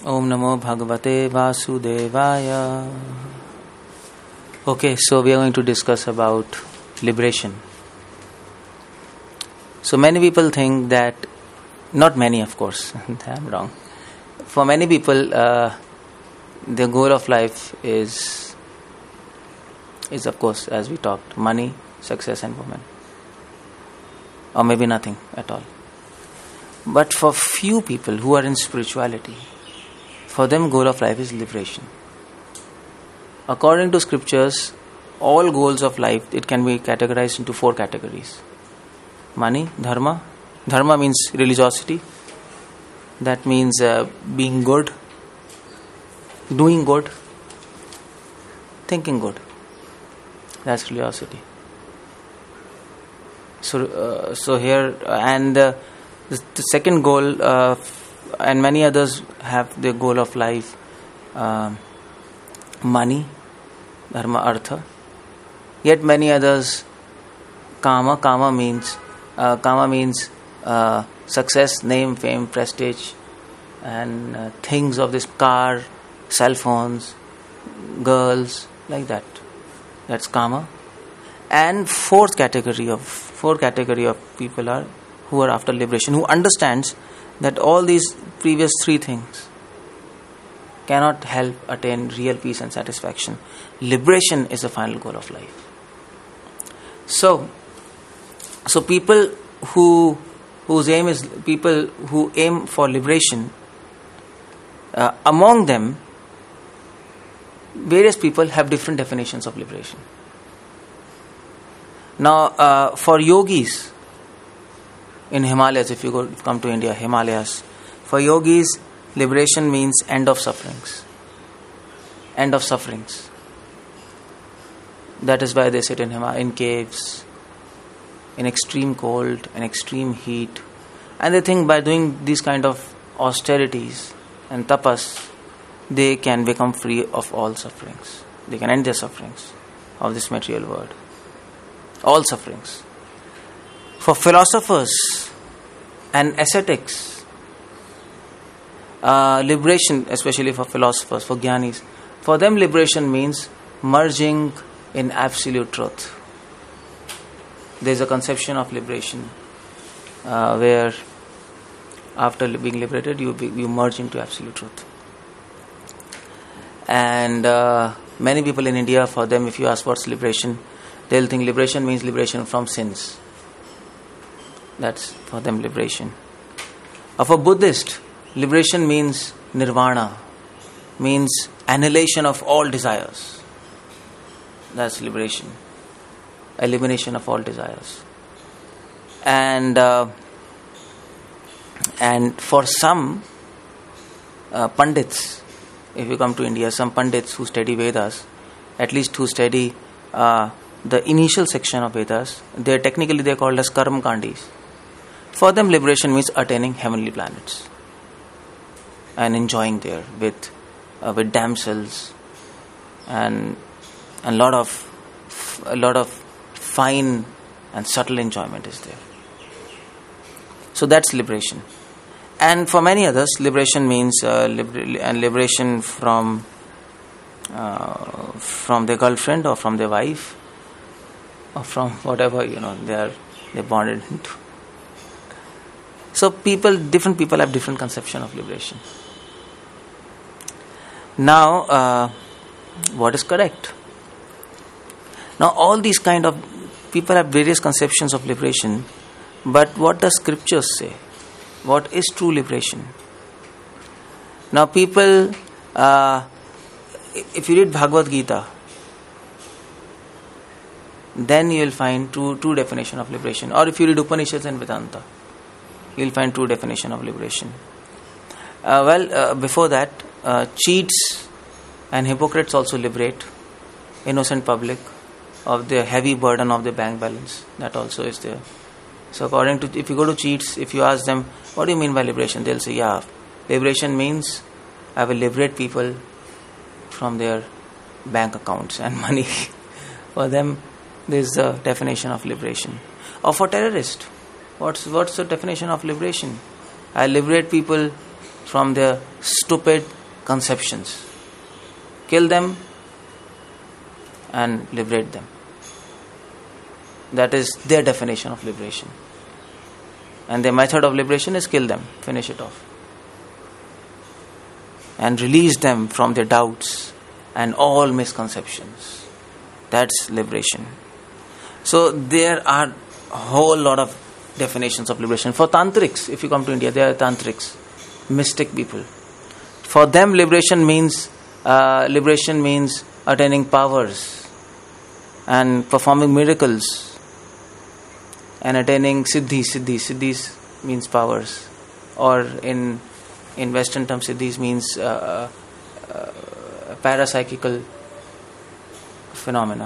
Om Namo Bhagavate Vasudevaya. Okay, so we are going to discuss about liberation. So many people think that, not many of course, I'm wrong. For many people, the goal of life is of course, as we talked, money, success and women. Or maybe nothing at all. But for few people who are in spirituality, for them goal of life is liberation. According to scriptures, all goals of life, it can be categorized into 4 categories. Money, dharma. Dharma means religiosity. That means being good, doing good, thinking good. That's religiosity. So here, and the second goal, and many others have the goal of life, money, dharma, artha. Yet many others, kama. Kama means success, name, fame, prestige, and things of this car, cell phones, girls, like that. That's kama. And fourth category of people are who are after liberation, who understands that all these previous 3 things cannot help attain real peace and satisfaction. Liberation is the final goal of life. So people who aim for liberation, among them, various people have different definitions of liberation. Now, for yogis in Himalayas, if you come to India, Himalayas, for yogis, liberation means end of sufferings. End of sufferings. That is why they sit in caves, in extreme cold, in extreme heat, and they think by doing these kind of austerities and tapas, they can become free of all sufferings. They can end their sufferings of this material world. All sufferings. For philosophers and ascetics, liberation, especially for philosophers, for jnanis, for them liberation means merging in absolute truth. There is a conception of liberation where after being liberated, you merge into absolute truth. And many people in India, for them, if you ask what's liberation, they'll think liberation means liberation from sins. That's for them liberation. Of a Buddhist, liberation means nirvana, means annihilation of all desires. That's liberation. Elimination of all desires. And for some Pandits, if you come to India, some Pandits who study Vedas, at least who study the initial section of Vedas, they're called as Karma Kandis. For them, liberation means attaining heavenly planets and enjoying there with damsels and a lot of fine and subtle enjoyment is there. So that's liberation. And for many others, liberation means liberation from their girlfriend or from their wife or from whatever they're bonded into. So different people have different conception of liberation. Now, what is correct? Now, all these kind of people have various conceptions of liberation, but what does scriptures say? What is true liberation? Now, people, if you read Bhagavad Gita, then you will find true definition of liberation. Or if you read Upanishads and Vedanta, you will find true definition of liberation. Before that, cheats and hypocrites also liberate innocent public of the heavy burden of the bank balance. That also is there. So if you go to cheats, if you ask them, what do you mean by liberation? They'll say, liberation means I will liberate people from their bank accounts and money. For them, this is the definition of liberation. Or for terrorists, what's the definition of liberation? I liberate people from their stupid conceptions. Kill them and liberate them. That is their definition of liberation. And their method of liberation is kill them, finish it off. And release them from their doubts and all misconceptions. That's liberation. So there are a whole lot of definitions of liberation. For tantrics, if you come to India, there are tantrics, mystic people. For them, liberation means attaining powers and performing miracles and attaining siddhis. Siddhis means powers, or in Western terms, siddhis means parapsychical phenomena.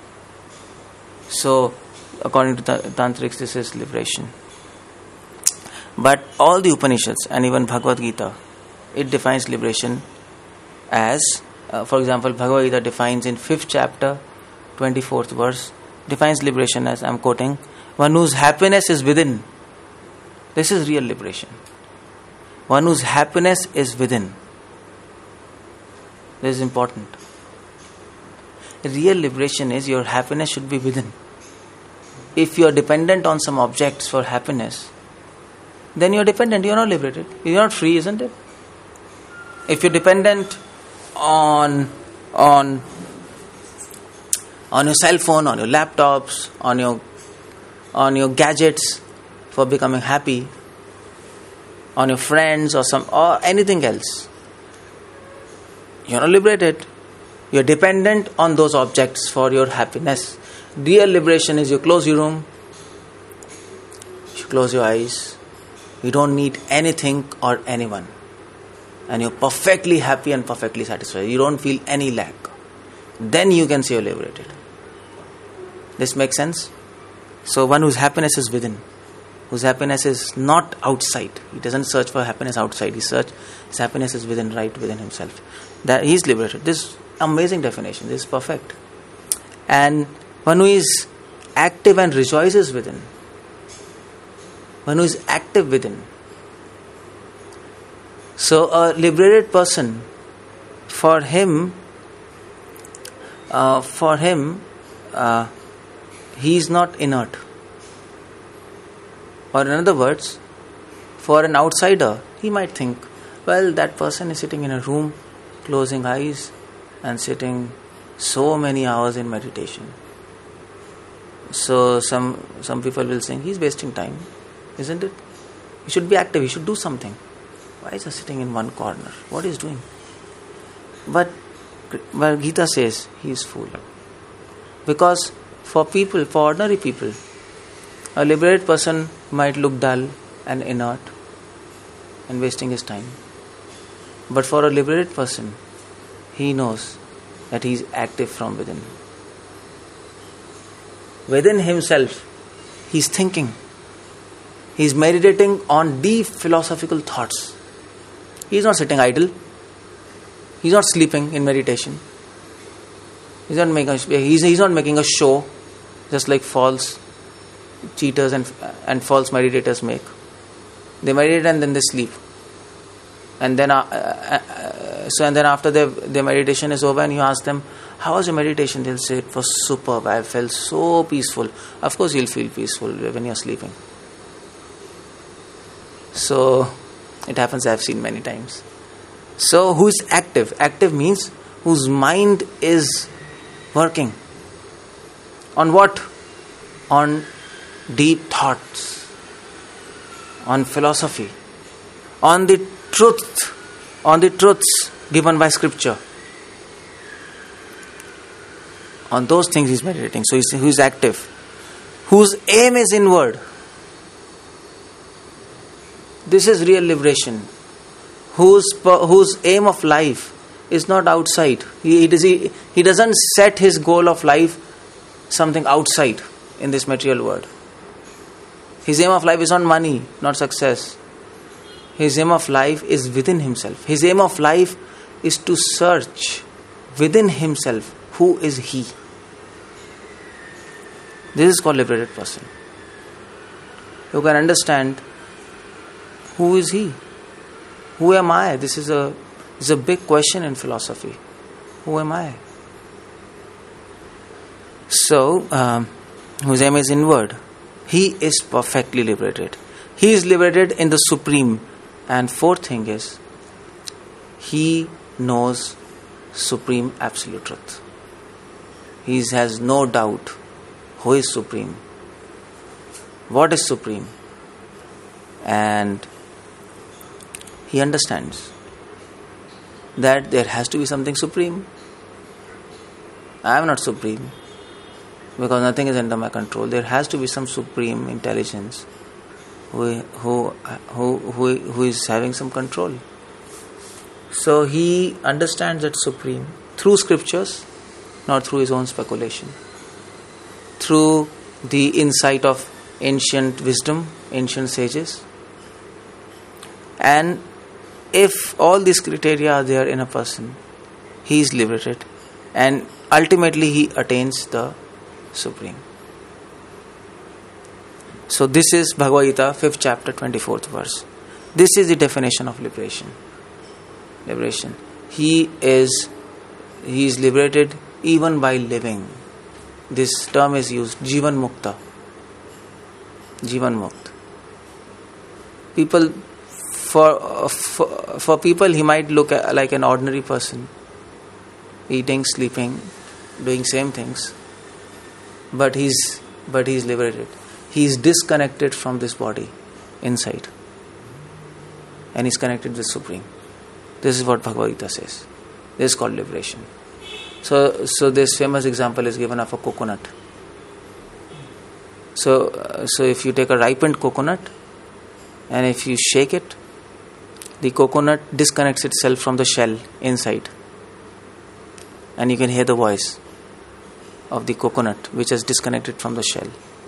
So, according to tantrics, this is liberation. But all the Upanishads and even Bhagavad Gita, it defines liberation as, for example, Bhagavad Gita defines in 5th chapter, 24th verse, defines liberation as, I am quoting, one whose happiness is within. This is real liberation. One whose happiness is within. This is important. Real liberation is your happiness should be within. If you are dependent on some objects for happiness, then you are dependent, you are not liberated. You are not free, isn't it? If you are dependent on your cell phone, on your laptops, on your gadgets for becoming happy, on your friends or anything else, you are not liberated. You are dependent on those objects for your happiness. Real liberation is you close your room, you close your eyes, you don't need anything or anyone, and you're perfectly happy and perfectly satisfied. You don't feel any lack. Then you can say you're liberated. This makes sense? So one whose happiness is within, whose happiness is not outside. He doesn't search for happiness outside. His happiness is within, right within himself. That he is liberated. This amazing definition. This is perfect. And one who is active and rejoices within. One who is active within. So a liberated person, for him, he is not inert. Or in other words, for an outsider, he might think, well, that person is sitting in a room, closing eyes and sitting so many hours in meditation. So some people will think, he's wasting time, isn't it? He should be active, he should do something. Why is he sitting in one corner? What is he doing? But Gita says, he is fool. Because for ordinary people, a liberated person might look dull and inert and wasting his time. But for a liberated person, he knows that he is active from within. Within himself, he is thinking. He is meditating on deep philosophical thoughts. He is not sitting idle. He is not sleeping in meditation. He's not making a show, just like false cheaters and false meditators make. They meditate and then they sleep. And then after their meditation is over and you ask them, how was your meditation? They'll say, it was superb. I felt so peaceful. Of course you'll feel peaceful when you're sleeping. So it happens, I've seen many times. So who is active? Active means whose mind is working. On what? On deep thoughts, on philosophy, on the truths given by scripture. On those things he's meditating. So who is active? Whose aim is inward. This is real liberation. Whose aim of life is not outside. He doesn't set his goal of life something outside in this material world. His aim of life is not money, not success. His aim of life is within himself. His aim of life is to search within himself who is he. This is called liberated person. You can understand who is he. Who am I? This is a big question in philosophy. Who am I? So, whose aim is inward. He is perfectly liberated. He is liberated in the Supreme. And fourth thing is, he knows Supreme Absolute Truth. He has no doubt who is Supreme, what is Supreme, and he understands that there has to be something Supreme. I am not Supreme because nothing is under my control. There has to be some Supreme Intelligence who is having some control. So he understands that Supreme through scriptures, not through his own speculation, through the insight of ancient wisdom, ancient sages. And if all these criteria are there in a person, he is liberated and ultimately he attains the Supreme. So this is Bhagavad Gita, 5th chapter, 24th verse. This is the definition of liberation. Liberation. He is liberated even by living. This term is used, Jivan Mukta. Jivan Mukt. People, for people, he might look like an ordinary person, eating, sleeping, doing same things, but he's liberated. He is disconnected from this body inside, and he's connected with Supreme. This is what Bhagavad Gita says. This is called liberation. So this famous example is given of a coconut. So if you take a ripened coconut and if you shake it, the coconut disconnects itself from the shell inside, and you can hear the voice of the coconut which has disconnected from the shell.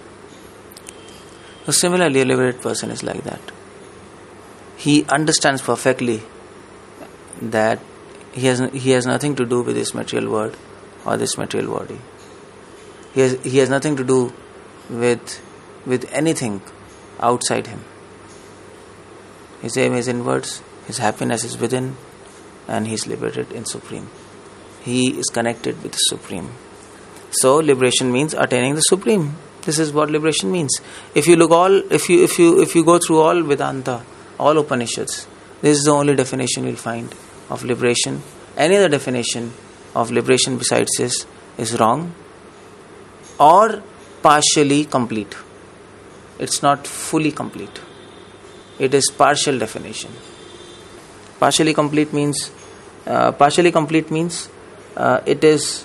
So similarly, a liberated person is like that. He understands perfectly that he has nothing to do with this material world or this material body. He has nothing to do with anything outside him. His aim is inwards, his happiness is within, and he is liberated in Supreme. He is connected with the Supreme. So liberation means attaining the Supreme. This is what liberation means. If you go through all Vedanta, all Upanishads, this is the only definition you'll find of liberation. Any other definition of liberation besides this is wrong or partially complete. It's not fully complete. It is partial definition. Partially complete means it is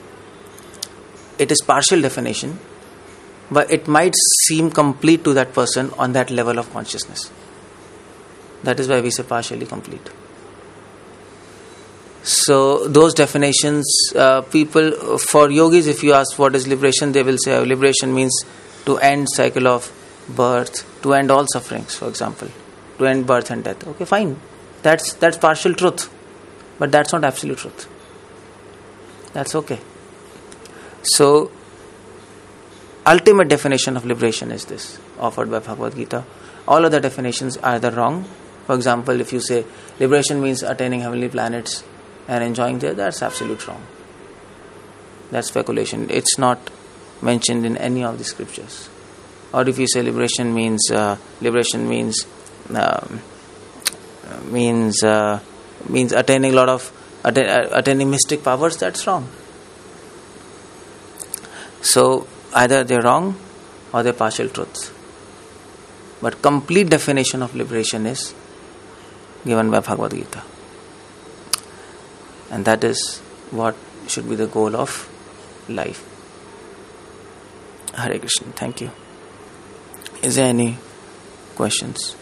partial definition, but it might seem complete to that person on that level of consciousness. That is why we say partially complete. So those definitions, people, for yogis, if you ask what is liberation, they will say liberation means to end cycle of birth, to end all sufferings, for example, to end birth and death. Okay, fine. That's partial truth, but that's not absolute truth. That's okay. So ultimate definition of liberation is this, offered by Bhagavad Gita. All other definitions are either wrong. For example, if you say liberation means attaining heavenly planets and enjoying there, that's absolute wrong. That's speculation. It's not mentioned in any of the scriptures. Or if you say liberation means attaining attaining mystic powers, that's wrong. So either they're wrong or they're partial truths. But complete definition of liberation is given by Bhagavad Gita. And that is what should be the goal of life. Hare Krishna. Thank you. Is there any questions?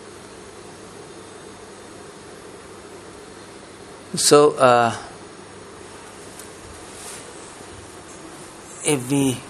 So, if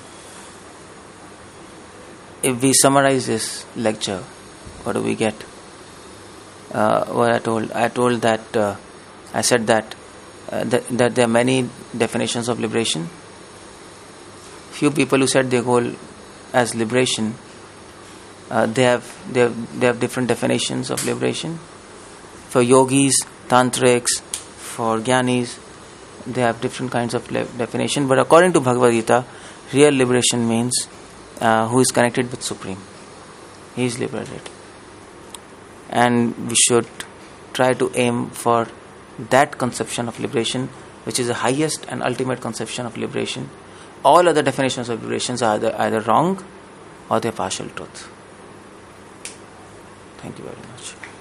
we summarize this lecture, what do we get? What I told that I said that there are many definitions of liberation. Few people who set their goal as liberation, they have different definitions of liberation. For yogis, tantrics, for jnanis, they have different kinds of definition. But according to Bhagavad Gita, real liberation means who is connected with Supreme. He is liberated. And we should try to aim for that conception of liberation, which is the highest and ultimate conception of liberation. All other definitions of liberation are either wrong or they are partial truth. Thank you very much.